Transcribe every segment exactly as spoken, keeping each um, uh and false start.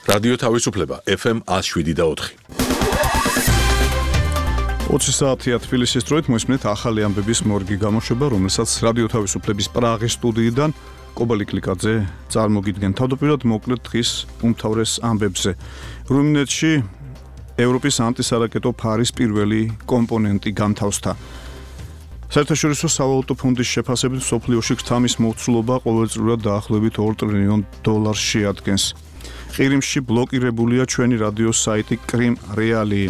რადიო თავისუფლება ეფ ემ one oh seven და four. ოცი საათია თბილისის დროით მოისმენთ ახალი ამბების მორგი გამოშვება, რომელსაც რადიო თავისუფლების პრაღის სტუდიიდან კობა ლიკლიკაძე წარმოგიდგენ. თავდაპირველად მოკლედ დღის უმთავრეს ამბებზე. რუმინეთში ევროპის ანტისარაკეტო ფარის პირველი კომპონენტი გამთავსდა. საერთაშორისო სავალუტო ფონდის შეფასებით მსოფლიოში ქთამის მოცულობა ყოველწლიურად დაახლოებით two ტრილიონ დოლარს შეადგენს. ყირიმში ბლოკირებულია ჩვენი რადიოს საიტი კრიმ რეალი.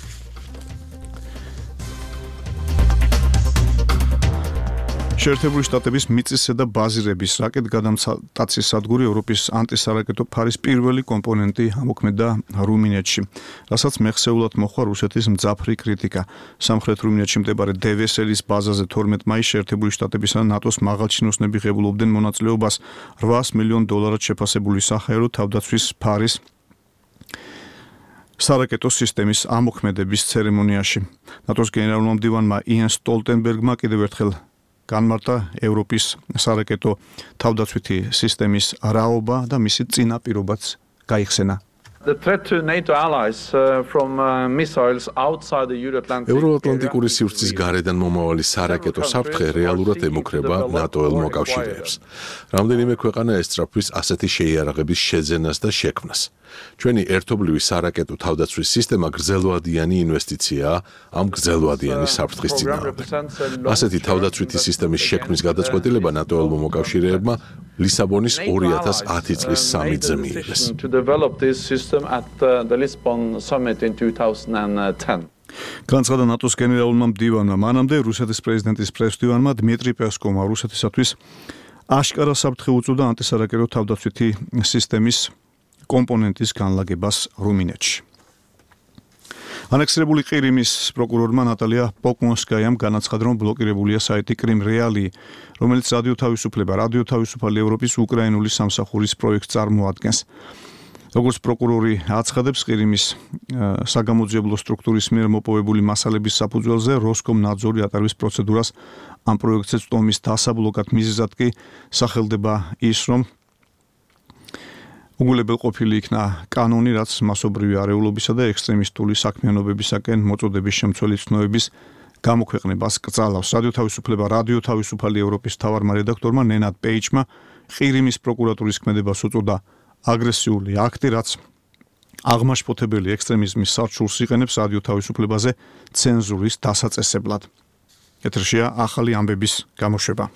შეერთებული შტატების მიწისზედა და ბაზირების რაკეტგადამტაცის სადგური ევროპის ანტისარაკეტო ფარის პირველი კომპონენტი ამოქმედა რუმინეთში, რასაც მეხსეულად მოჰყვა რუსეთის მძაფრი კრიტიკა. სამხრეთ რუმინეთში მდებარე დევესელის ბაზაზე თორმეტ მაისს შეერთებული შტატებისა და ნატოს მაღალჩინოსნები ღებულობდნენ მონაწილეობას eight მილიონ დოლარად შეფასებული საჰაერო თავდაცვის ფარის სარაკეტო სისტემის ამოქმედების ცერემონიაში. ნატოს გენერალურმა მდივანმა იენს სტოლტენბერგმა კიდევ ერთხელ განმარტა ევროპის სარაკეტო თავდაცვითი სისტემის რაობა და მისი წინაპირობაც გაიხსენა. The threat to NATO allies uh, from uh, missiles outside the Euro-Atlantic ევროატლანტიკური სივრცის გარედან მომავალი სარაკეტო საფრთხე რეალურად ემუქრება ნატოელ მოკავშირეებს. რამდენიმე ქვეყანა ესწრაფვის ასეთი შეიარაღების შეძენას და შექმნას. ჩვენი ერთობლივი სარაკეტო თავდაცვის სისტემა გრძელვადიანი ინვესტიციაა ამ გრძელვადიანი საფრთხის წინააღმდეგ. ასეთი თავდაცვითი სისტემის შექმნის გადაწყვეტილება ნატოელმა მოკავშირეებმა ლისაბონის two thousand ten წლის სამიტზე მიიღეს. at the Lisbon summit in two thousand ten. განცხადა ნატოს გენერალურმა მდივანმა. მანამდე რუსეთის პრეზიდენტის პრესმდივანმა დმიტრი პესკოვმა რუსეთისათვის აშკარა საფრთხე უწოდა ანტისარაკეტო თავდაცვითი სისტემის კომპონენტის განლაგებას რუმინეთში. ანექსირებული ყირიმის პროკურორმა ნატალია პოკმონსკაიამ განაცხადა, რომ ბლოკირებულია საიტი კრიმ რეალი, რომელიც რადიო თავისუფლება, რადიო თავისუფალი ევროპის უკრაინული სამსახურის პროექტს წარმოადგენს. როგორც პროკურორი აცხადებს, ყირიმის საგამოძიებლო სტრუქტურის მიერ მოპოვებული მასალების საფუძველზე როსკომნაძორი ატარებს პროცედურას ამ პროექტზე წვდომის დასაბლოკად. მიზეზად კი სახელდება ის, რომ უგულებელყოფილი იქნა კანონი, რაც მასობრივი არეულობისა და ექსტრემისტული საქმიანობებისაკენ მოწოდების შემცველი ცნობების გამოქვეყნებას კრძალავს. რადიო თავისუფლება, რადიო თავისუფალი ევროპის მთავარმა რედაქტორმა ნენად პეიჯმა ყირიმის პროკურატურის ქმედებას უწოდა აგრესიული აქტი, რაც აღმაშფოთებელი ექსტრემიზმის სარჩურს იყენებს რადიო თავისუფლებაზე ცენზურის დასაწესებლად. ეთერშია ახალი ამბების გამოშვება.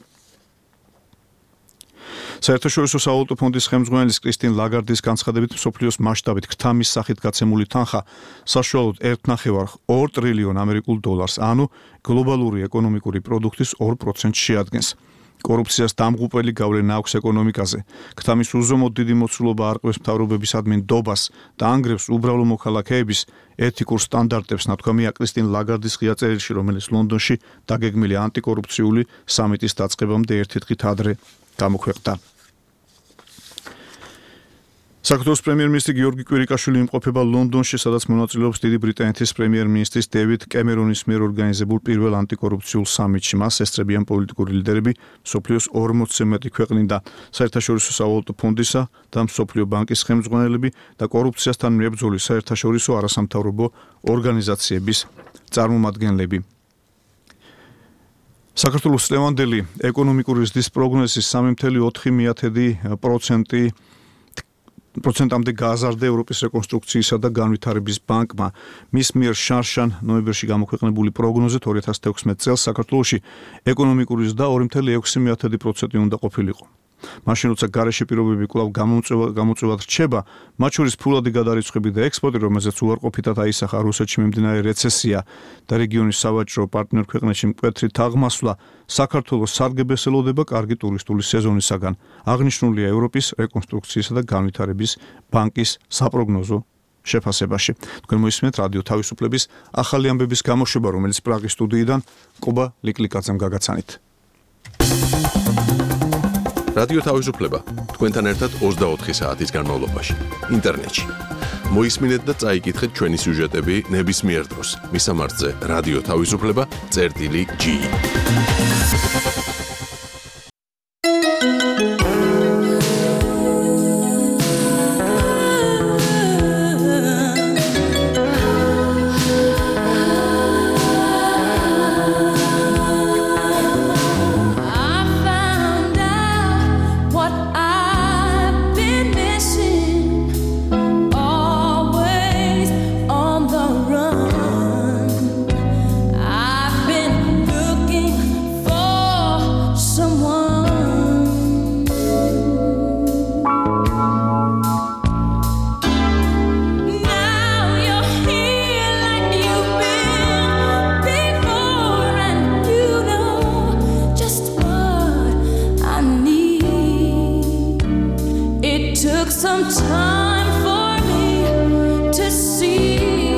საერთაშორისო სავალუტო ფონდის ხელმძღვანელის კრისტინ ლაგარდის განცხადებით, მსოფლიოს მასშტაბით ქთამის სახით გაცემული თანხა საშუალოდ one point five ტრილიონ ამერიკულ დოლარს, ანუ გლობალური ეკონომიკური პროდუქტის two პროცენტს შეადგენს. კორუფციას დამღუპელი გავლენა აქვს ეკონომიკაზე. ქთამის უზომოდ დიდი მოცულობა არყევს მთავრობებისადმი ნდობას და ანგრევს უბრალო მოქალაქეების ეთიკურ სტანდარტებს, ნათქვამია კრისტინ ლაგარდის ღია წერილში, რომელიც ლონდონში დაგეგმილი ანტიკორუფციული სამიტის დაწყებამდე ერთი დღით ადრე გამოქვეყნდა. საქართველოს პრემიერ-მინისტრი გიორგი კვირიკაშვილი იმყოფება ლონდონში, სადაც მონაწილეობს დიდი ბრიტანეთის პრემიერ-მინისტრის დევიდ კემერონის მიერ ორგანიზებულ პირველ ანტიკორუფციულ სამიტში. მას ესწრებიან პოლიტიკური ლიდერები მსოფლიოს ორმოცზე მეტი ქვეყნიდან, საერთაშორისო სავალუტო ფონდისა და მსოფლიო ბანკის ხელმძღვანელები და კორუფციასთან მებრძოლი საერთაშორისო არასამთავრობო ორგანიზაციების წარმომადგენლები. საქართველოს წლევანდელი ეკონომიკური ზრდის პროგნოზის three point four პროცენტი პროცენტამდე გააზარდა ევროპის რეკონსტრუქციისა და განვითარების ბანკმა. მის მიერ შარშან ნოემბერში გამოქვეყნებული პროგნოზით two thousand sixteen წელს საქართველოში ეკონომიკური ზრდა two point six პროცენტი უნდა ყოფილიყო. მაშინ როცა გარეშე პირობები კვლავ გამოწვევად რჩება, მათ შორის ფულადი გადარიცხვები და ექსპორტი, რომელზეც უარყოფითად აისახა რუსეთში მიმდინარე რეცესია და რეგიონის სავაჭრო პარტნიორ ქვეყნებში მკვეთრი თაღმასვლა, საქართველოს სარგებელს ელოდება კარგი ტურისტული სეზონისაგან. აღნიშნულია ევროპის რეკონსტრუქციისა და განვითარების ბანკის საპროგნოზო შეფასებაში. თქვენ მოისმენთ რადიო თავისუფლების ახალი ამბების გამოშვება, რომელიც პრაღის სტუდიიდან კობა ლიკლიკაძემ გაგაცანით. რადიო თავისუფლება თქვენთან ერთად twenty-four საათის განმავლობაში ინტერნეტში. მოისმინეთ და წაიკითხეთ ჩვენი სიუჟეტები ნებისმიერ დროს. მისამართზე რადიო თავისუფლება წერტილი G. some time for me to see.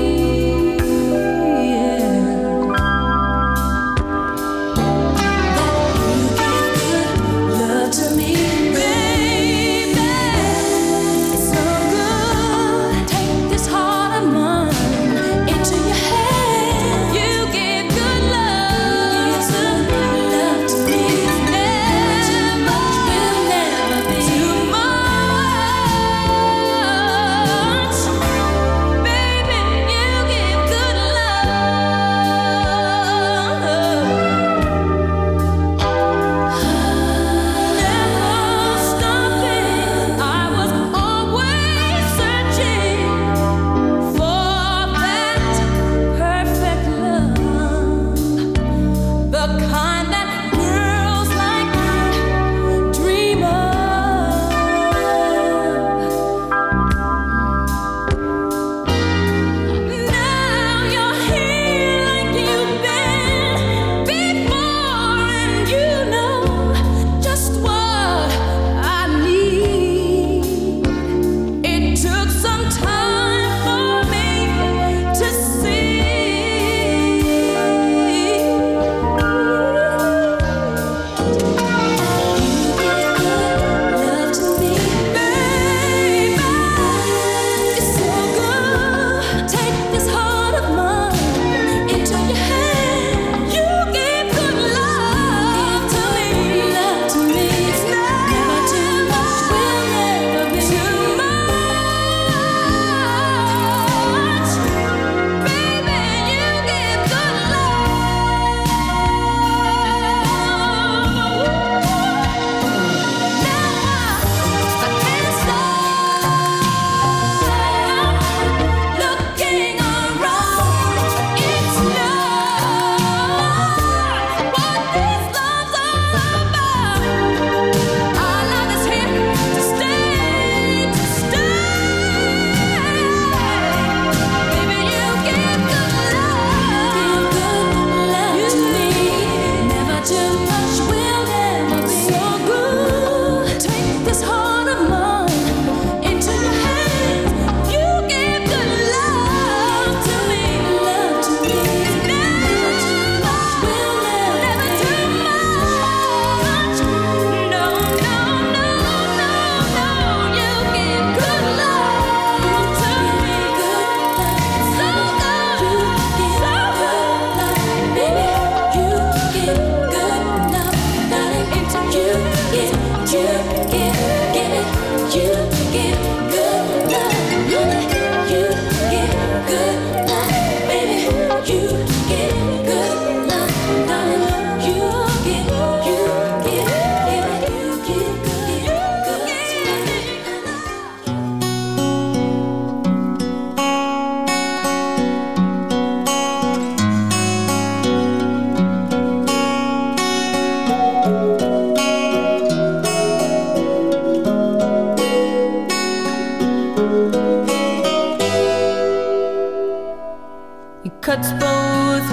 cuts both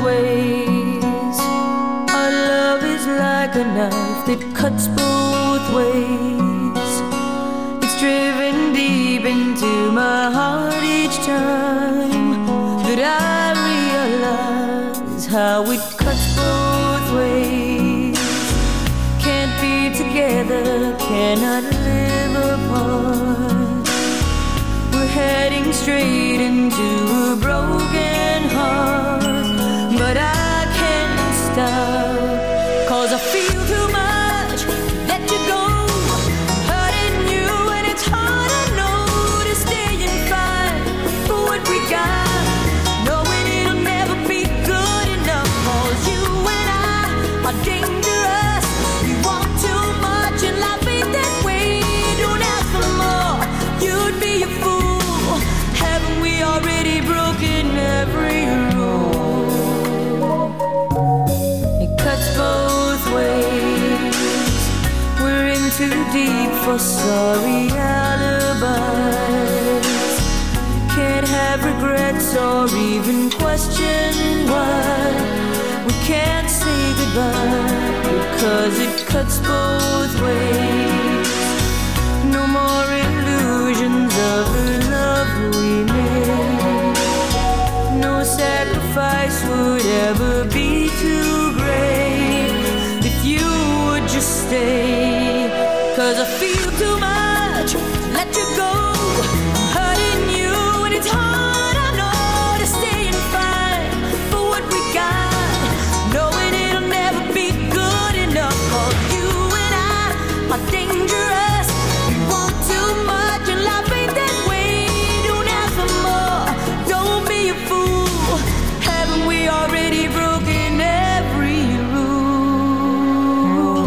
ways. Our love is like a knife that cuts both ways. It's driven deep into my heart each time that I realize how it cuts both ways. Can't be together, cannot live apart. We're heading straight into a broken heart, but I can't stop, 'cause I feel too much to let you go. Hurting you and it's hard, I know, to stay and fight for what we got, knowing it'll never be good enough. 'Cause you and I are dangerous. We want too much and life ain't that way. Don't ask for more, you'd be a fool. Haven't we already broken every rule? It cuts both ways. We're in too deep for sorry alibis. Can't have regrets or even question why we can't say goodbye, because it cuts both ways. No more illusions 'cause I feel too much to let you go. I'm hurting you and it's hard, I know, to stay and fight for what we got, knowing it'll never be good enough. For you and I are dangerous. We want too much and life ain't that way. Don't ask for more, don't be a fool. Haven't we already broken every rule?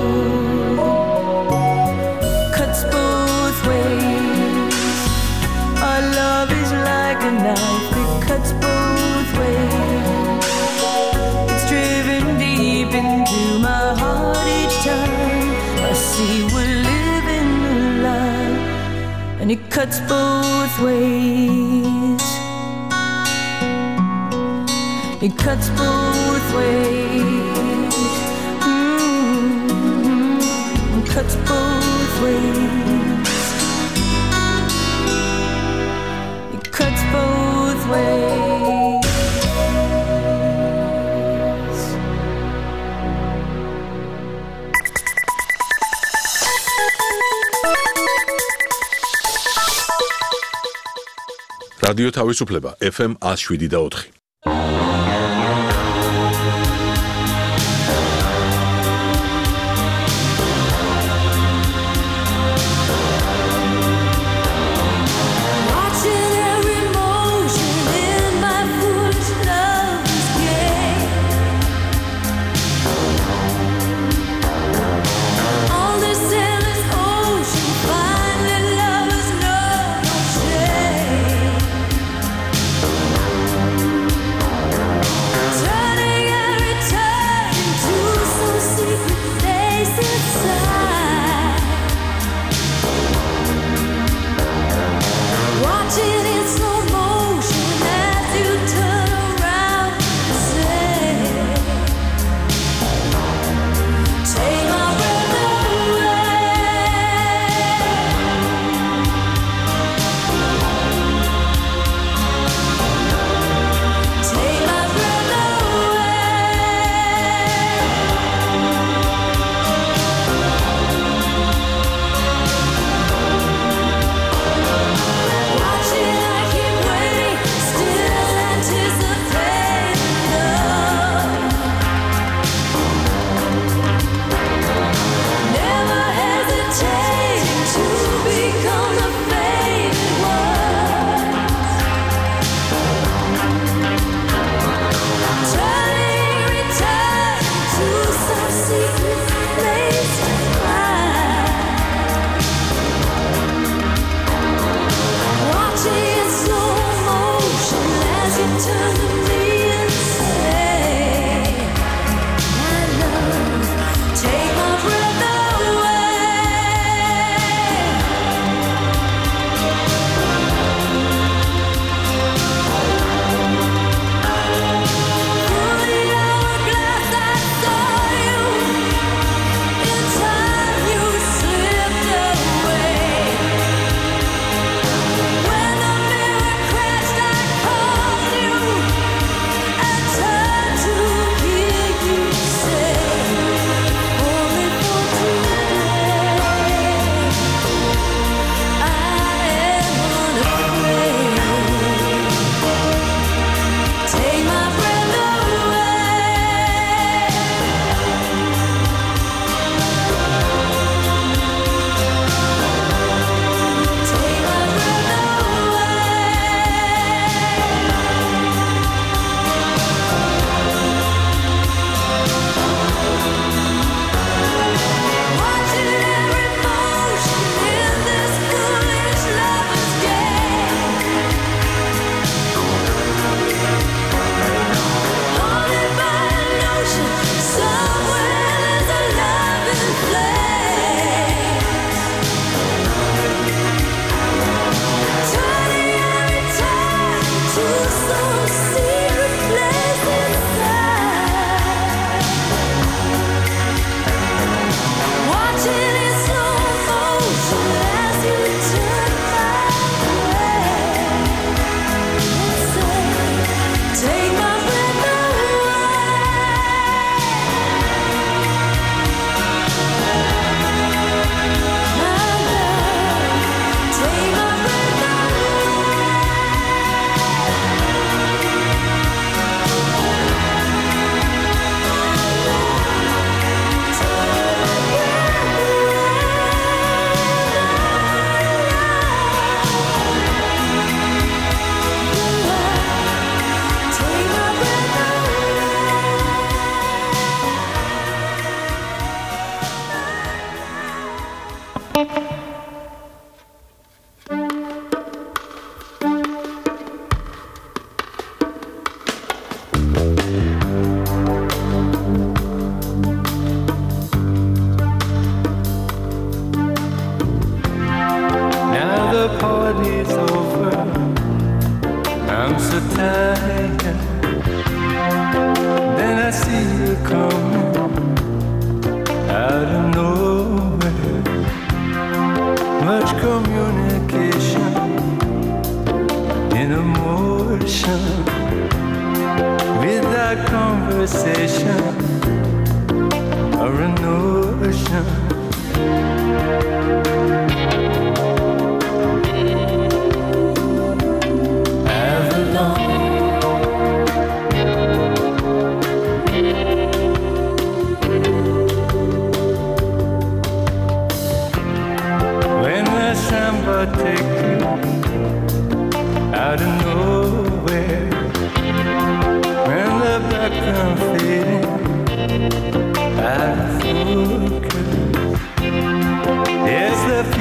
Cuts both ways. Our love is like a knife, it cuts both ways. It's driven deep into my heart each time I see we're living a lie, and it cuts both ways. It cuts both ways. Mm-hmm. It cuts both ways. It cuts both ways. რადიო თავისუფლება ეფ ემ one oh seven და four. Watching every motion in my foolish love's game. On this endless ocean, finally lovers know no shame.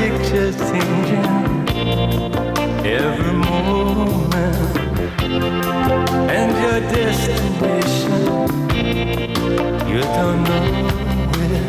picture's changing every moment, and your destination, you don't know where.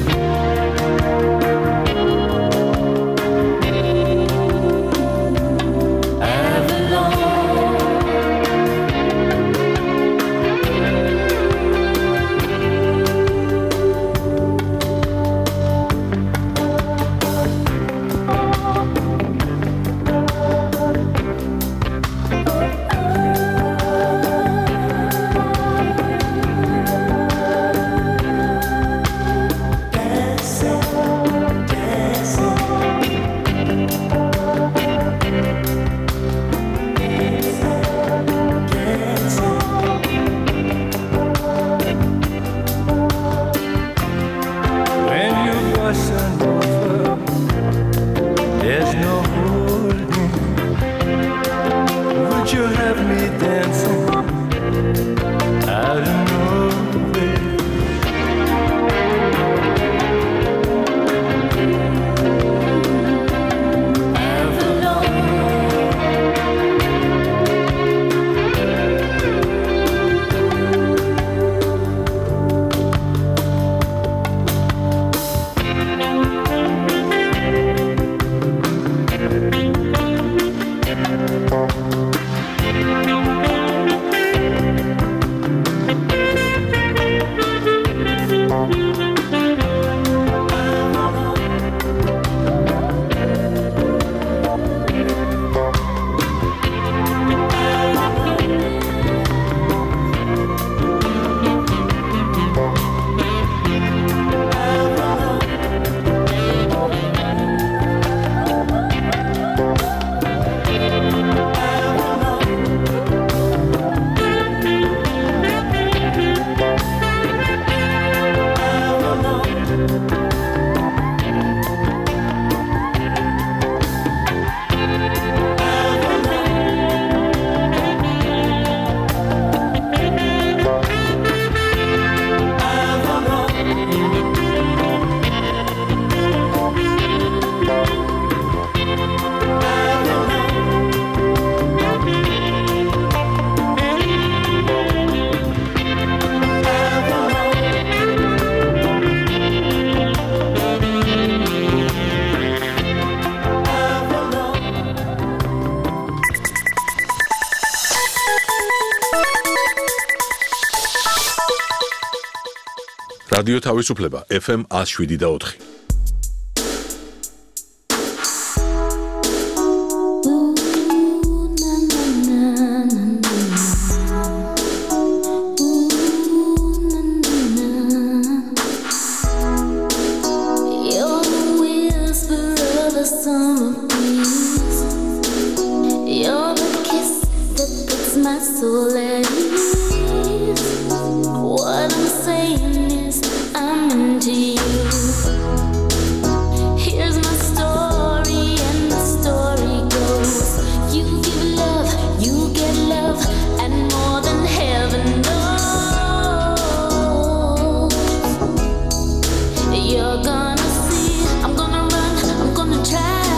რადიო თავისუფლება ეფ ემ one oh seven და four.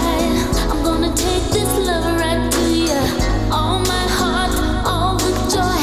All my heart, all the joy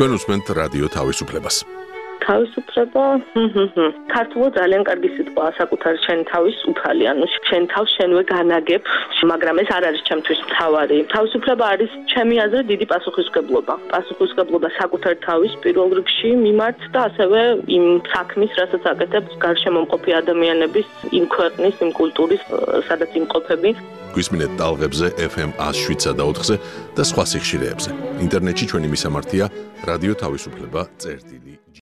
თქვენ უსმენთ რადიო თავისუფლებას. თავისუფლება, ქართულად ძალიან კარგი სიტყვაა საკუთარ შენ თავის უფალი, ანუ შენ თავს შენვე განაგებ, მაგრამ ეს არ არის ჩემთვის მთავარი. თავისუფლება არის ჩემი აზრით დიდი პასუხისმგებლობა. პასუხისმგებლობა საკუთარ თავის პირველ რიგში მიმართ და ასევე იმ საქმის, რასაც აკეთებს გარშემო მყოფი ადამიანების, იმ ქვეყნის, იმ კულტურის, სადაც იმყოფები. გვისმინეთ ტალღებზე ეფ ემ one oh seven და ოთხზე და სხვა სიხშირეებზე. ინტერნეტში ჩვენი მისამართია რადიო თავისუფლება წერტილი